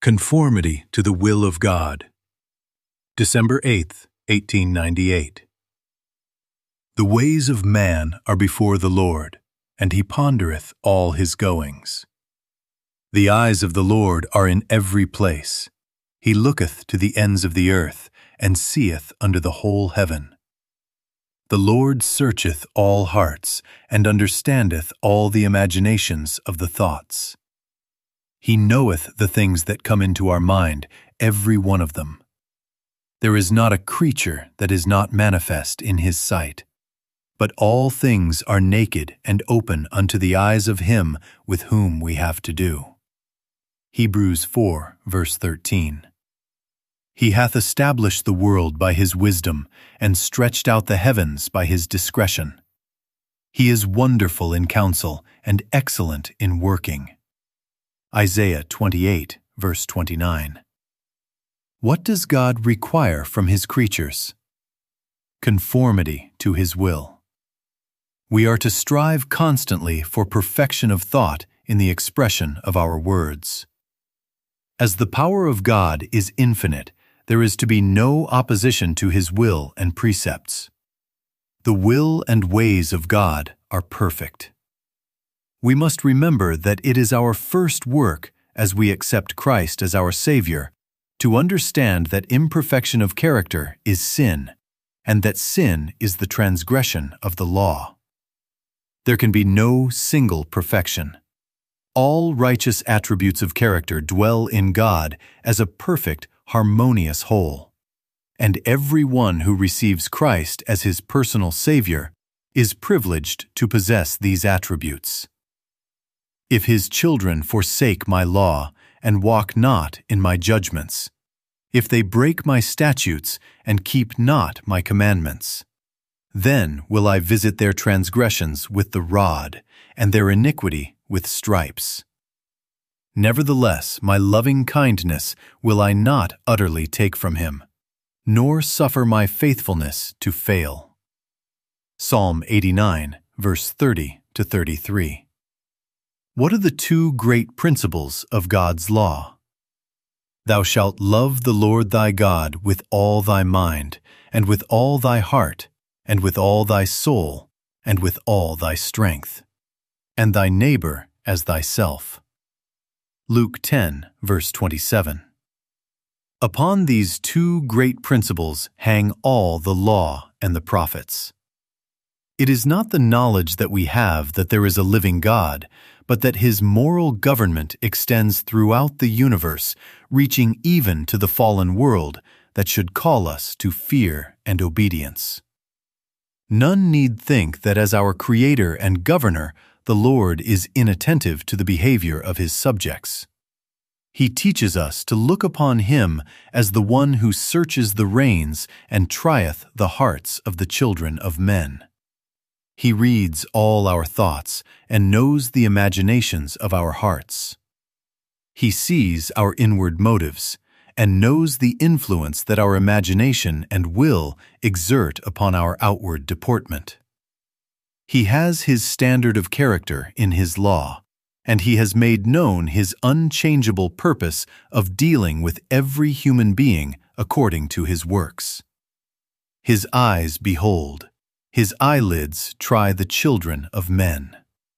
Conformity to the Will of God. December 8, 1898. The ways of man are before the Lord, and he pondereth all his goings. The eyes of the Lord are in every place. He looketh to the ends of the earth, and seeth under the whole heaven. The Lord searcheth all hearts, and understandeth all the imaginations of the thoughts. He knoweth the things that come into our mind, every one of them. There is not a creature that is not manifest in his sight, but all things are naked and open unto the eyes of him with whom we have to do. Hebrews 4, verse 13. He hath established the world by his wisdom, and stretched out the heavens by his discretion. He is wonderful in counsel, and excellent in working. Isaiah 28, verse 29. What does God require from his creatures? Conformity to his will. We are to strive constantly for perfection of thought in the expression of our words. As the power of God is infinite, there is to be no opposition to his will and precepts. The will and ways of God are perfect. We must remember that it is our first work, as we accept Christ as our Savior, to understand that imperfection of character is sin, and that sin is the transgression of the law. There can be no single perfection. All righteous attributes of character dwell in God as a perfect, harmonious whole, and every one who receives Christ as his personal Savior is privileged to possess these attributes. If his children forsake my law and walk not in my judgments, if they break my statutes and keep not my commandments, then will I visit their transgressions with the rod, and their iniquity with stripes. Nevertheless, my loving kindness will I not utterly take from him, nor suffer my faithfulness to fail. Psalm 89, verse 30 to 33. What are the two great principles of God's law? Thou shalt love the Lord thy God with all thy mind, and with all thy heart, and with all thy soul, and with all thy strength, and thy neighbor as thyself. Luke 10, verse 27. Upon these two great principles hang all the law and the prophets. It is not the knowledge that we have that there is a living God, but that his moral government extends throughout the universe, reaching even to the fallen world, that should call us to fear and obedience. None need think that as our Creator and Governor, the Lord is inattentive to the behavior of his subjects. He teaches us to look upon him as the one who searches the reins and trieth the hearts of the children of men. He reads all our thoughts and knows the imaginations of our hearts. He sees our inward motives and knows the influence that our imagination and will exert upon our outward deportment. He has his standard of character in his law, and he has made known his unchangeable purpose of dealing with every human being according to his works. His eyes behold, his eyelids try the children of men.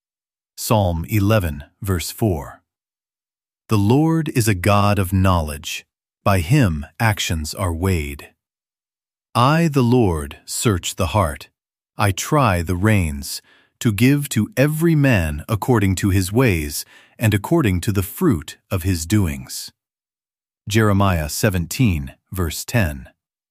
Psalm 11, verse 4. The Lord is a God of knowledge. By him actions are weighed. I, the Lord, search the heart. I try the reins, to give to every man according to his ways and according to the fruit of his doings. Jeremiah 17, verse 10.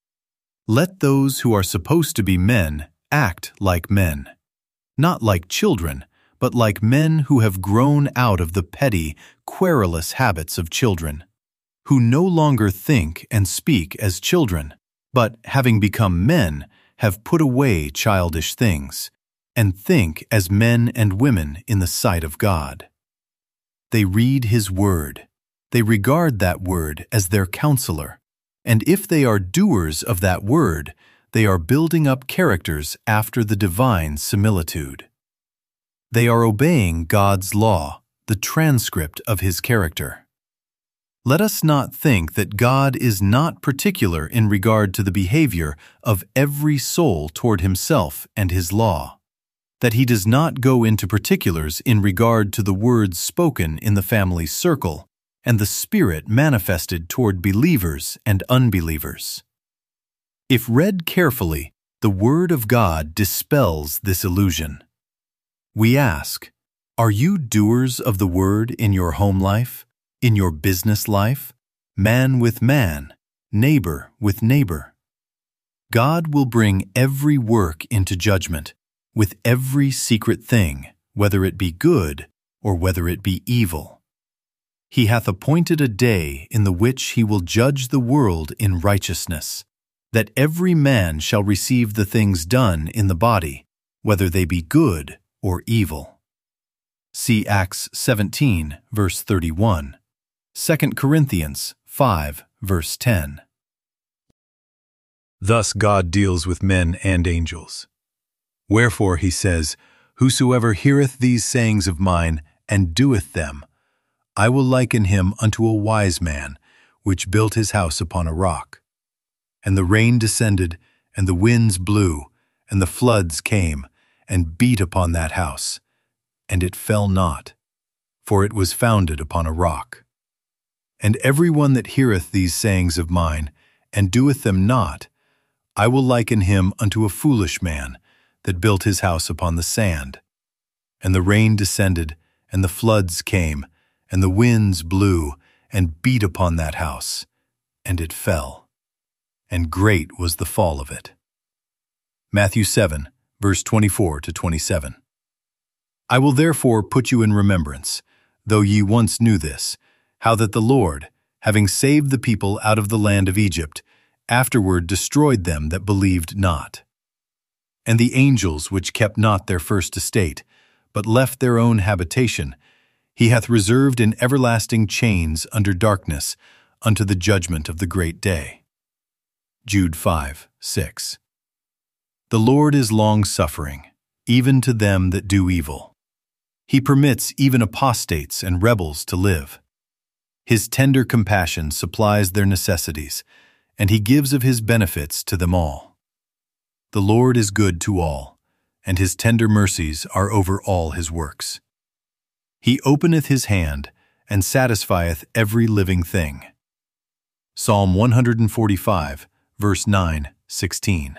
Let those who are supposed to be men act like men, not like children, but like men who have grown out of the petty, querulous habits of children, who no longer think and speak as children, but, having become men, have put away childish things, and think as men and women in the sight of God. They read his word. They regard that word as their counselor, and if they are doers of that word, they are building up characters after the divine similitude. They are obeying God's law, the transcript of his character. Let us not think that God is not particular in regard to the behavior of every soul toward himself and his law, that he does not go into particulars in regard to the words spoken in the family circle and the spirit manifested toward believers and unbelievers. If read carefully, the Word of God dispels this illusion. We ask, are you doers of the Word in your home life, in your business life, man with man, neighbor with neighbor? God will bring every work into judgment, with every secret thing, whether it be good or whether it be evil. He hath appointed a day in the which he will judge the world in righteousness, that every man shall receive the things done in the body, whether they be good or evil. See Acts 17, verse 31, 2 Corinthians 5, verse 10. Thus God deals with men and angels. Wherefore he says, Whosoever heareth these sayings of mine, and doeth them, I will liken him unto a wise man, which built his house upon a rock. And the rain descended, and the winds blew, and the floods came, and beat upon that house. And it fell not, for it was founded upon a rock. And every one that heareth these sayings of mine, and doeth them not, I will liken him unto a foolish man, that built his house upon the sand. And the rain descended, and the floods came, and the winds blew, and beat upon that house, and it fell. And great was the fall of it. Matthew 7, verse 24 to 27. I will therefore put you in remembrance, though ye once knew this, how that the Lord, having saved the people out of the land of Egypt, afterward destroyed them that believed not. And the angels which kept not their first estate, but left their own habitation, he hath reserved in everlasting chains under darkness unto the judgment of the great day. Jude 5, 6. The Lord is long-suffering, even to them that do evil. He permits even apostates and rebels to live. His tender compassion supplies their necessities, and he gives of his benefits to them all. The Lord is good to all, and his tender mercies are over all his works. He openeth his hand, and satisfieth every living thing. Psalm 145, verse 9, 16.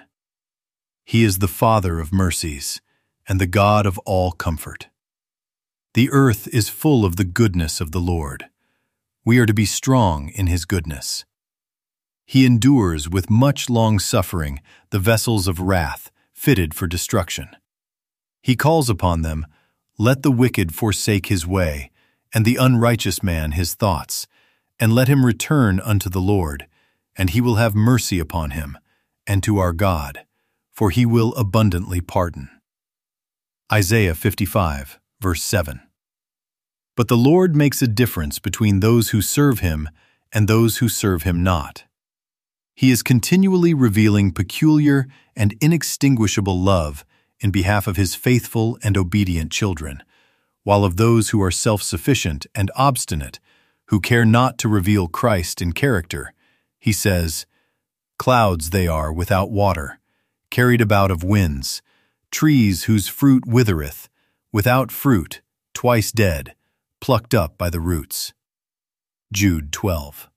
He is the Father of mercies, and the God of all comfort. The earth is full of the goodness of the Lord. We are to be strong in his goodness. He endures with much long-suffering the vessels of wrath fitted for destruction. He calls upon them, Let the wicked forsake his way, and the unrighteous man his thoughts, and let him return unto the Lord, and he will have mercy upon him, and to our God, for he will abundantly pardon. Isaiah 55, verse 7. But the Lord makes a difference between those who serve him and those who serve him not. He is continually revealing peculiar and inextinguishable love in behalf of his faithful and obedient children, while of those who are self-sufficient and obstinate, who care not to reveal Christ in character, he says, Clouds they are without water, carried about of winds, trees whose fruit withereth, without fruit, twice dead, plucked up by the roots. Jude 12.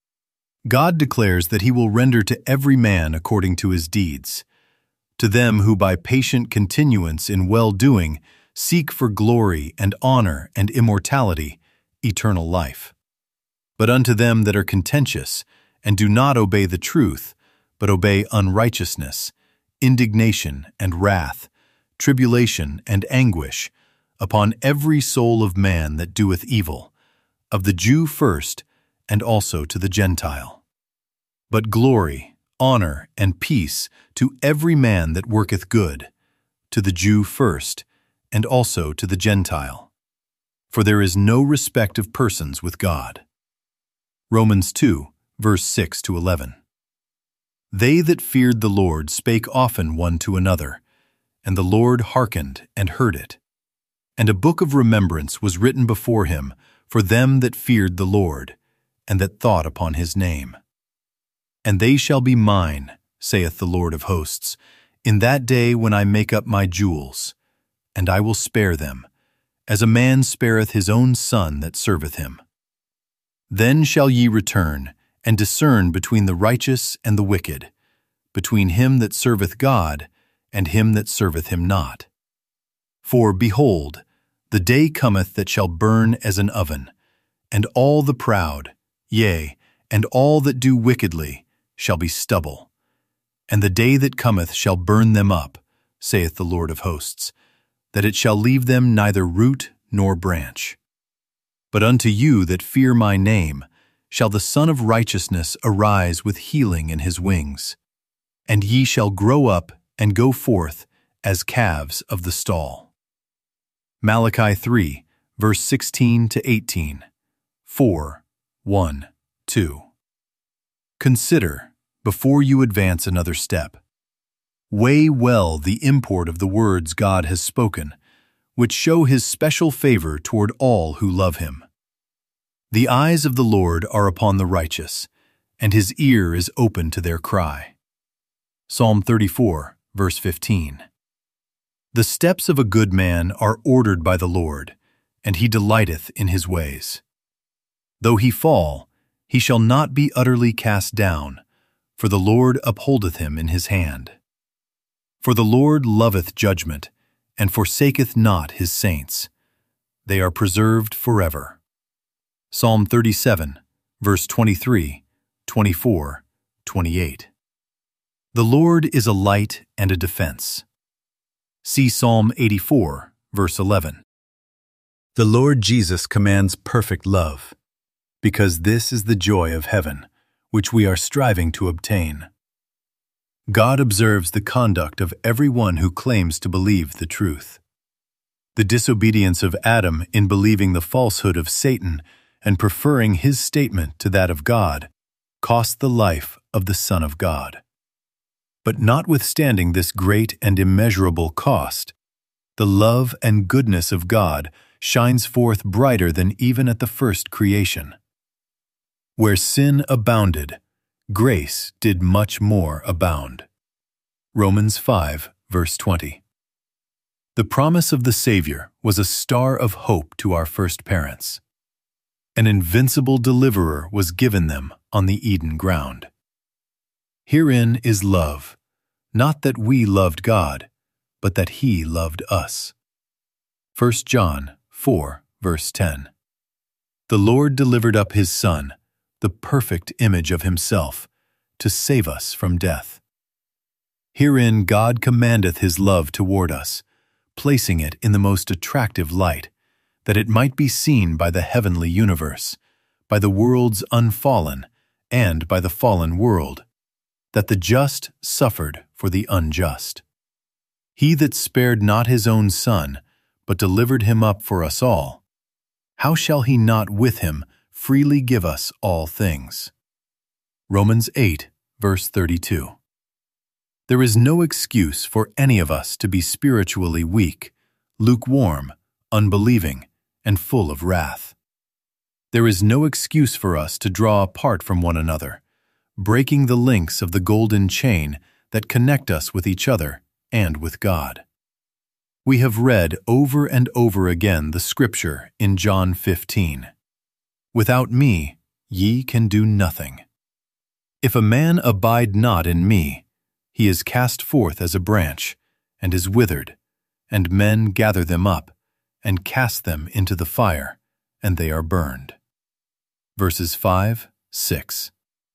God declares that he will render to every man according to his deeds. To them who by patient continuance in well-doing seek for glory and honor and immortality, eternal life. But unto them that are contentious, and do not obey the truth, but obey unrighteousness, indignation and wrath, tribulation and anguish, upon every soul of man that doeth evil, of the Jew first, and also to the Gentile. But glory, honor, and peace to every man that worketh good, to the Jew first, and also to the Gentile. For there is no respect of persons with God. Romans 2, verse 6 to 11. They that feared the Lord spake often one to another, and the Lord hearkened and heard it. And a book of remembrance was written before him for them that feared the Lord, and that thought upon his name. And they shall be mine, saith the Lord of hosts, in that day when I make up my jewels, and I will spare them, as a man spareth his own son that serveth him. Then shall ye return, and discern between the righteous and the wicked, between him that serveth God and him that serveth him not. For, behold, the day cometh that shall burn as an oven, and all the proud, yea, and all that do wickedly, shall be stubble. And the day that cometh shall burn them up, saith the Lord of hosts, that it shall leave them neither root nor branch. But unto you that fear my name shall the Son of Righteousness arise with healing in his wings, and ye shall grow up and go forth as calves of the stall. Malachi 3, verse 16 to 18, 4, 1, 2. Consider, before you advance another step, weigh well the import of the words God has spoken, which show his special favor toward all who love him. The eyes of the Lord are upon the righteous, and his ear is open to their cry. Psalm 34, verse 15. The steps of a good man are ordered by the Lord, and he delighteth in his ways. Though he fall, he shall not be utterly cast down, for the Lord upholdeth him in his hand. For the Lord loveth judgment, and forsaketh not his saints. They are preserved forever. Psalm 37, verse 23, 24, 28. The Lord is a light and a defense. See Psalm 84, verse 11. The Lord Jesus commands perfect love, because this is the joy of heaven, which we are striving to obtain. God observes the conduct of every one who claims to believe the truth. The disobedience of Adam in believing the falsehood of Satan and preferring his statement to that of God cost the life of the Son of God. But notwithstanding this great and immeasurable cost, the love and goodness of God shines forth brighter than even at the first creation. Where sin abounded, grace did much more abound. Romans 5, verse 20. The promise of the Savior was a star of hope to our first parents. An invincible deliverer was given them on the Eden ground. Herein is love, not that we loved God, but that he loved us. 1 John 4, verse 10. The Lord delivered up his Son, the perfect image of himself, to save us from death. Herein God commandeth his love toward us, placing it in the most attractive light, that it might be seen by the heavenly universe, by the worlds unfallen, and by the fallen world, that the just suffered for the unjust. He that spared not his own Son, but delivered him up for us all, how shall he not with him freely give us all things? Romans 8, verse 32. There is no excuse for any of us to be spiritually weak, lukewarm, unbelieving, and full of wrath. There is no excuse for us to draw apart from one another, breaking the links of the golden chain that connect us with each other and with God. We have read over and over again the scripture in John 15. Without me, ye can do nothing. If a man abide not in me, he is cast forth as a branch, and is withered, and men gather them up, and cast them into the fire, and they are burned. Verses 5, 6.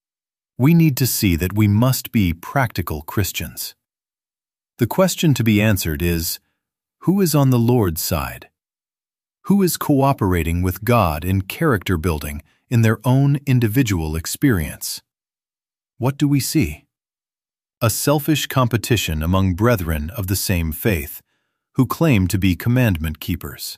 We need to see that we must be practical Christians. The question to be answered is, who is on the Lord's side? Who is cooperating with God in character building in their own individual experience? What do we see? A selfish competition among brethren of the same faith, who claim to be commandment keepers.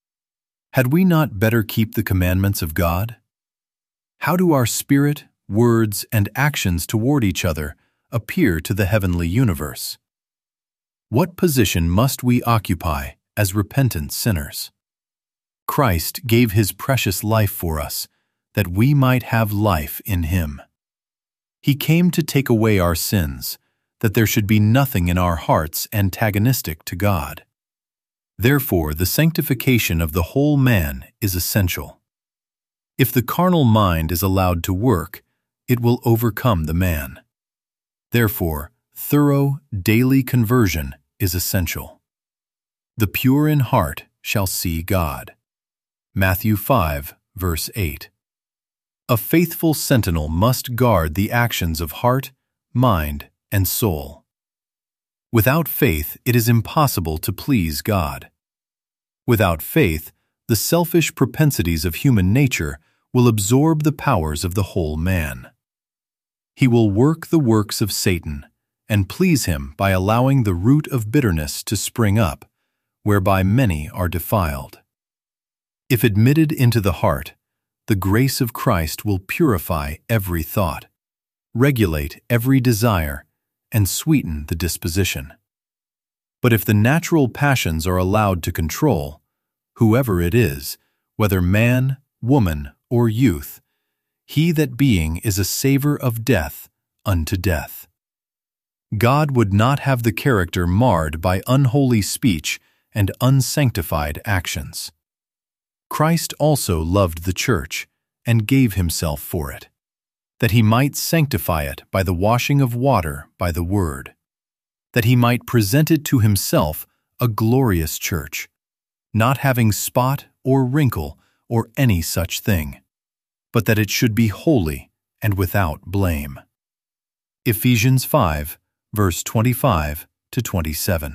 Had we not better keep the commandments of God? How do our spirit, words, and actions toward each other appear to the heavenly universe? What position must we occupy as repentant sinners? Christ gave his precious life for us, that we might have life in him. He came to take away our sins, that there should be nothing in our hearts antagonistic to God. Therefore, the sanctification of the whole man is essential. If the carnal mind is allowed to work, it will overcome the man. Therefore, thorough, daily conversion is essential. The pure in heart shall see God. Matthew 5, verse 8. A faithful sentinel must guard the actions of heart, mind, and soul. Without faith, it is impossible to please God. Without faith, the selfish propensities of human nature will absorb the powers of the whole man. He will work the works of Satan and please him by allowing the root of bitterness to spring up, whereby many are defiled. If admitted into the heart, the grace of Christ will purify every thought, regulate every desire, and sweeten the disposition. But if the natural passions are allowed to control, whoever it is, whether man, woman, or youth, he that being is a savor of death unto death. God would not have the character marred by unholy speech and unsanctified actions. Christ also loved the church and gave himself for it, that he might sanctify it by the washing of water by the word, that he might present it to himself a glorious church, not having spot or wrinkle or any such thing, but that it should be holy and without blame. Ephesians 5, verse 25 to 27.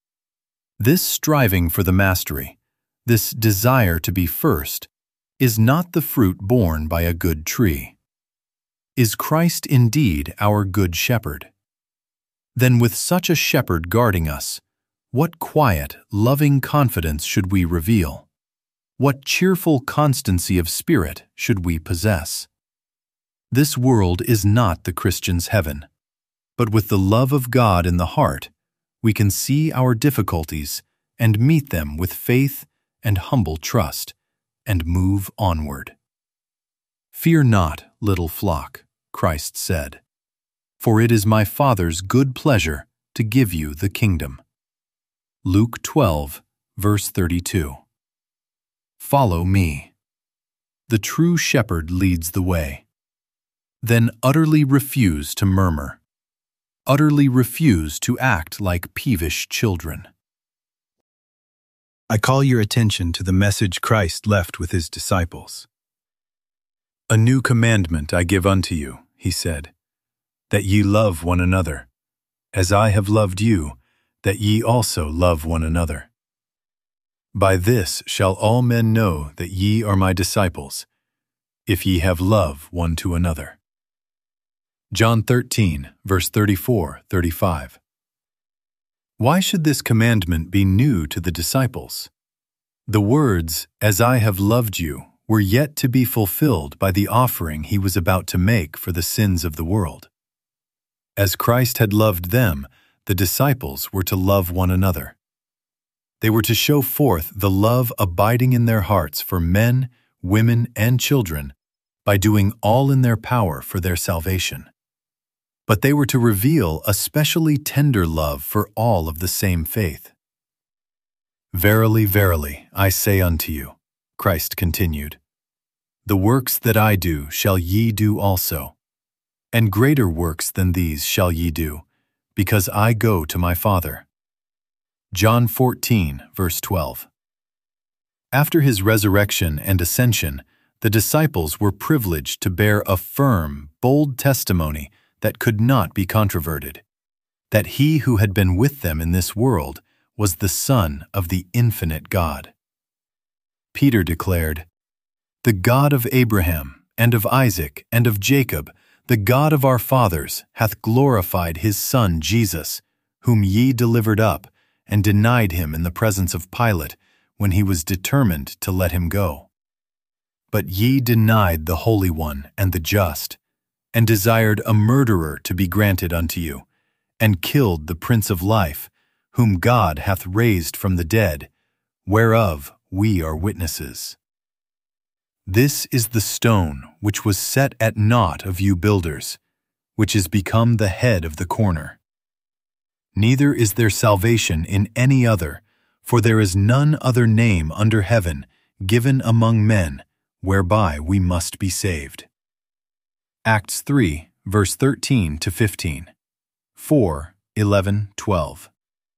This striving for the mastery, this desire to be first, is not the fruit borne by a good tree. Is Christ indeed our good shepherd? Then with such a shepherd guarding us, what quiet, loving confidence should we reveal? What cheerful constancy of spirit should we possess? This world is not the Christian's heaven, but with the love of God in the heart, we can see our difficulties and meet them with faith and humble trust, and move onward. Fear not, little flock, Christ said, for it is my Father's good pleasure to give you the kingdom. Luke 12, verse 32. Follow me. The true shepherd leads the way. Then utterly refuse to murmur. Utterly refuse to act like peevish children. I call your attention to the message Christ left with his disciples. A new commandment I give unto you, he said, that ye love one another, as I have loved you, that ye also love one another. By this shall all men know that ye are my disciples, if ye have love one to another. John 13, verse 34-35. Why should this commandment be new to the disciples? The words, as I have loved you, were yet to be fulfilled by the offering he was about to make for the sins of the world. As Christ had loved them, the disciples were to love one another. They were to show forth the love abiding in their hearts for men, women, and children by doing all in their power for their salvation. But they were to reveal a specially tender love for all of the same faith. Verily, verily, I say unto you, Christ continued, the works that I do shall ye do also, and greater works than these shall ye do, because I go to my Father. John 14, verse 12. After his resurrection and ascension, the disciples were privileged to bear a firm, bold testimony that could not be controverted, that he who had been with them in this world was the Son of the infinite God. Peter declared, the God of Abraham, and of Isaac, and of Jacob, the God of our fathers, hath glorified his Son Jesus, whom ye delivered up, and denied him in the presence of Pilate, when he was determined to let him go. But ye denied the Holy One and the just, and desired a murderer to be granted unto you, and killed the Prince of Life, whom God hath raised from the dead, whereof we are witnesses. This is the stone which was set at naught of you builders, which is become the head of the corner. Neither is there salvation in any other, for there is none other name under heaven given among men whereby we must be saved. Acts 3, verse 13 to 15. 4, 11, 12.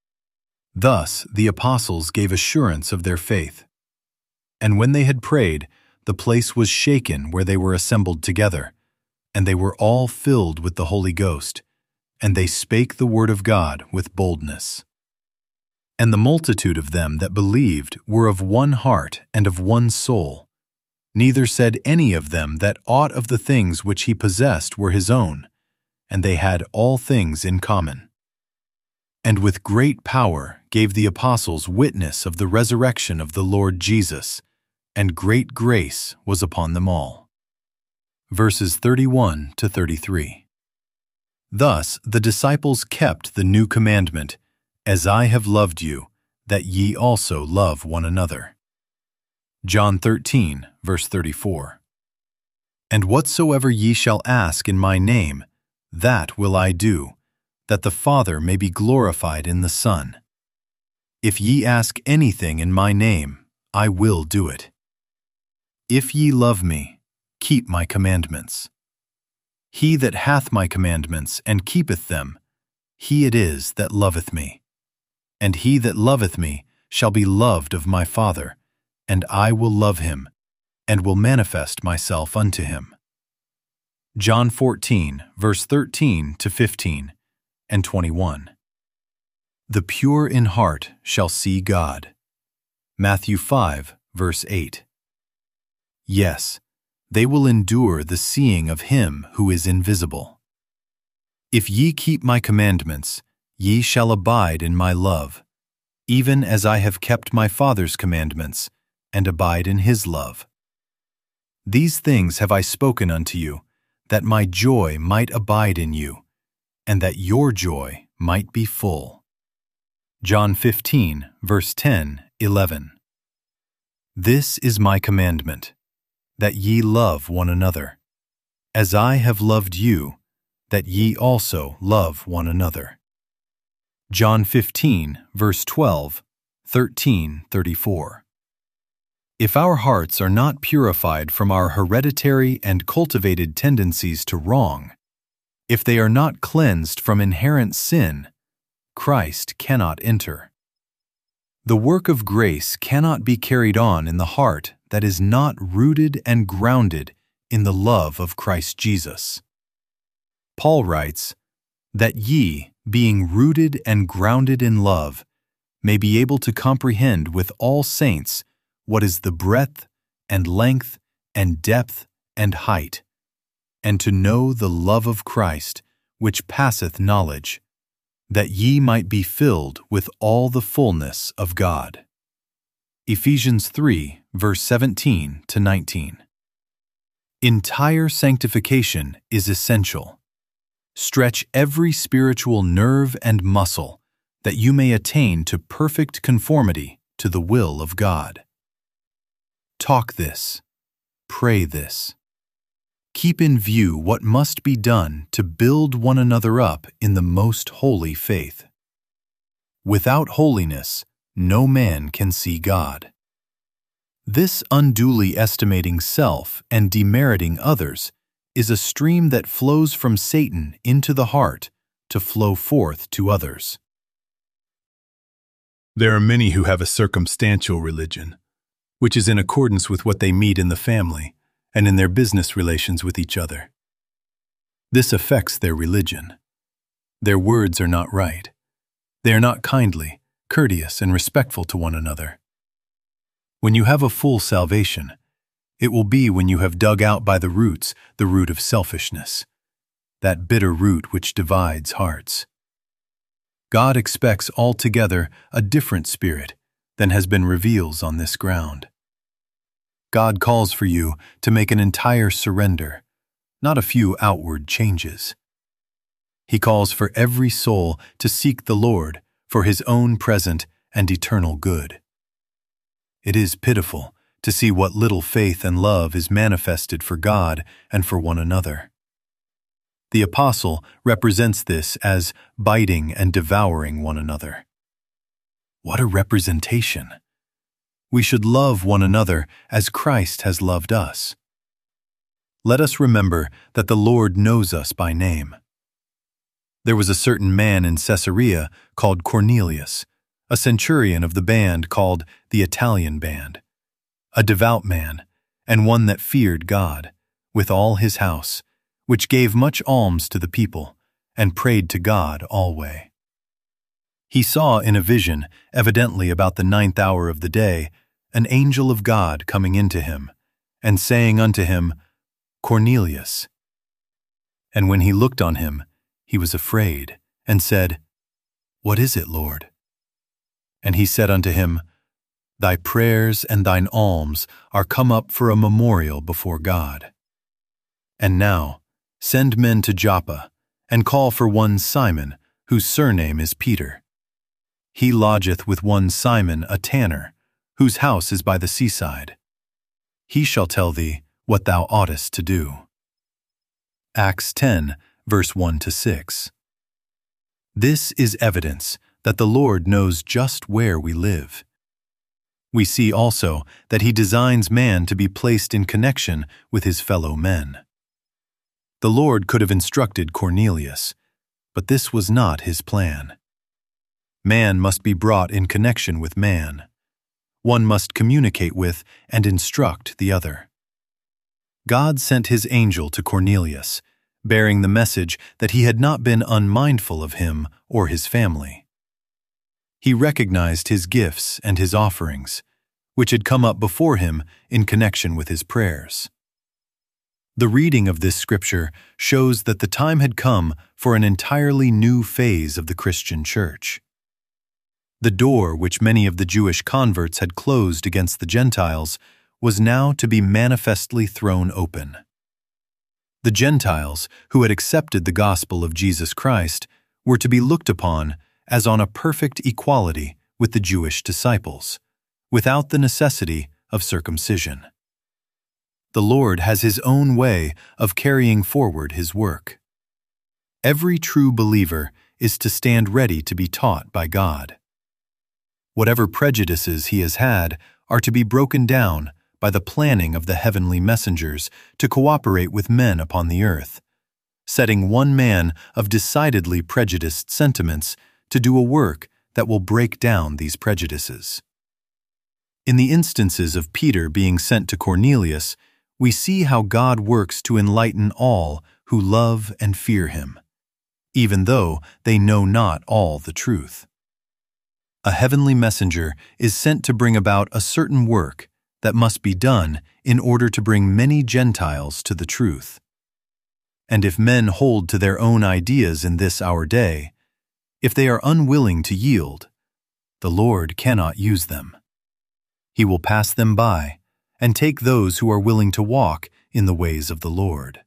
Thus the apostles gave assurance of their faith. And when they had prayed, the place was shaken where they were assembled together, and they were all filled with the Holy Ghost, and they spake the word of God with boldness. And the multitude of them that believed were of one heart and of one soul. Neither said any of them that aught of the things which he possessed were his own, and they had all things in common. And with great power gave the apostles witness of the resurrection of the Lord Jesus, and great grace was upon them all. Verses 31 to 33. Thus the disciples kept the new commandment, as I have loved you, that ye also love one another. John 13, verse 34. And whatsoever ye shall ask in my name, that will I do, that the Father may be glorified in the Son. If ye ask anything in my name, I will do it. If ye love me, keep my commandments. He that hath my commandments and keepeth them, he it is that loveth me. And he that loveth me shall be loved of my Father, and I will love him, and will manifest myself unto him. John 14, verse 13 to 15, and 21. The pure in heart shall see God. Matthew 5, verse 8. Yes, they will endure the seeing of him who is invisible. If ye keep my commandments, ye shall abide in my love, even as I have kept my Father's commandments, and abide in his love. These things have I spoken unto you, that my joy might abide in you, and that your joy might be full. John 15, verse 10, 11. This is my commandment, that ye love one another, as I have loved you, that ye also love one another. John 15, verse 12, 13, 34. If our hearts are not purified from our hereditary and cultivated tendencies to wrong, if they are not cleansed from inherent sin, Christ cannot enter. The work of grace cannot be carried on in the heart that is not rooted and grounded in the love of Christ Jesus. Paul writes, that ye, being rooted and grounded in love, may be able to comprehend with all saints what is the breadth and length and depth and height, and to know the love of Christ, which passeth knowledge, that ye might be filled with all the fullness of God. Ephesians 3, verse 17 to 19. Entire sanctification is essential. Stretch every spiritual nerve and muscle, that you may attain to perfect conformity to the will of God. Talk this. Pray this. Keep in view what must be done to build one another up in the most holy faith. Without holiness, no man can see God. This unduly estimating self and demeriting others is a stream that flows from Satan into the heart to flow forth to others. There are many who have a circumstantial religion, which is in accordance with what they meet in the family and in their business relations with each other. This affects their religion. Their words are not right. They are not kindly, courteous, and respectful to one another. When you have a full salvation, it will be when you have dug out by the roots the root of selfishness, that bitter root which divides hearts. God expects altogether a different spirit than has been revealed on this ground. God calls for you to make an entire surrender, not a few outward changes. He calls for every soul to seek the Lord for his own present and eternal good. It is pitiful to see what little faith and love is manifested for God and for one another. The apostle represents this as biting and devouring one another. What a representation! We should love one another as Christ has loved us. Let us remember that the Lord knows us by name. There was a certain man in Caesarea called Cornelius, a centurion of the band called the Italian band, a devout man, and one that feared God, with all his house, which gave much alms to the people, and prayed to God alway. He saw in a vision, evidently about the 9th hour of the day, an angel of God coming into him, and saying unto him, Cornelius. And when he looked on him, he was afraid, and said, What is it, Lord? And he said unto him, Thy prayers and thine alms are come up for a memorial before God. And now send men to Joppa, and call for one Simon, whose surname is Peter. He lodgeth with one Simon a tanner, whose house is by the seaside. He shall tell thee what thou oughtest to do. Acts 10, verse 1-6. This is evidence that the Lord knows just where we live. We see also that He designs man to be placed in connection with his fellow men. The Lord could have instructed Cornelius, but this was not His plan. Man must be brought in connection with man. One must communicate with and instruct the other. God sent His angel to Cornelius, bearing the message that he had not been unmindful of him or his family. He recognized his gifts and his offerings, which had come up before him in connection with his prayers. The reading of this scripture shows that the time had come for an entirely new phase of the Christian church. The door which many of the Jewish converts had closed against the Gentiles was now to be manifestly thrown open. The Gentiles, who had accepted the gospel of Jesus Christ, were to be looked upon as on a perfect equality with the Jewish disciples, without the necessity of circumcision. The Lord has His own way of carrying forward His work. Every true believer is to stand ready to be taught by God. Whatever prejudices he has had are to be broken down by the planning of the heavenly messengers to cooperate with men upon the earth, setting one man of decidedly prejudiced sentiments to do a work that will break down these prejudices. In the instances of Peter being sent to Cornelius, we see how God works to enlighten all who love and fear Him, even though they know not all the truth. A heavenly messenger is sent to bring about a certain work that must be done in order to bring many Gentiles to the truth. And if men hold to their own ideas in this our day, if they are unwilling to yield, the Lord cannot use them. He will pass them by and take those who are willing to walk in the ways of the Lord.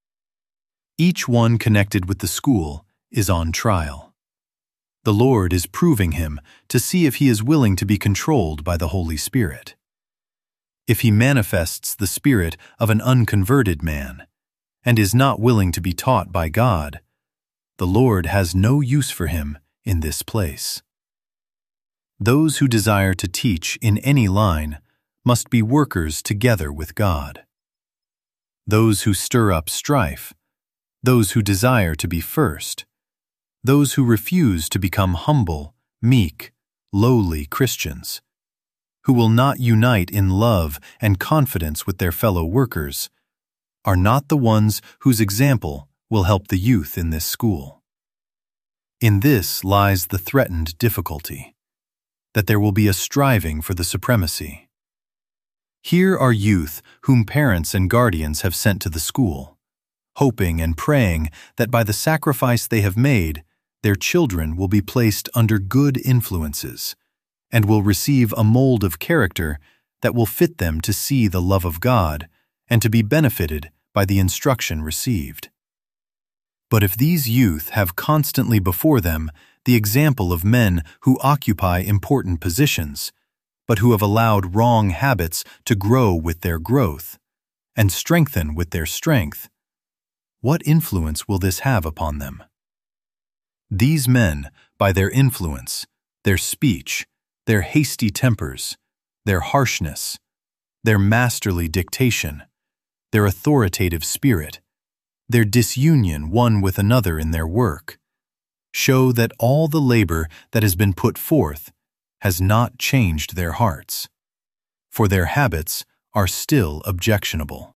Each one connected with the school is on trial. The Lord is proving him to see if he is willing to be controlled by the Holy Spirit. If he manifests the spirit of an unconverted man and is not willing to be taught by God, the Lord has no use for him in this place. Those who desire to teach in any line must be workers together with God. Those who stir up strife, those who desire to be first, those who refuse to become humble, meek, lowly Christians, who will not unite in love and confidence with their fellow workers, are not the ones whose example will help the youth in this school. In this lies the threatened difficulty, that there will be a striving for the supremacy. Here are youth whom parents and guardians have sent to the school, hoping and praying that by the sacrifice they have made, their children will be placed under good influences and will receive a mold of character that will fit them to see the love of God and to be benefited by the instruction received. But if these youth have constantly before them the example of men who occupy important positions, but who have allowed wrong habits to grow with their growth and strengthen with their strength, what influence will this have upon them? These men, by their influence, their speech, their hasty tempers, their harshness, their masterly dictation, their authoritative spirit, their disunion one with another in their work, show that all the labor that has been put forth has not changed their hearts, for their habits are still objectionable.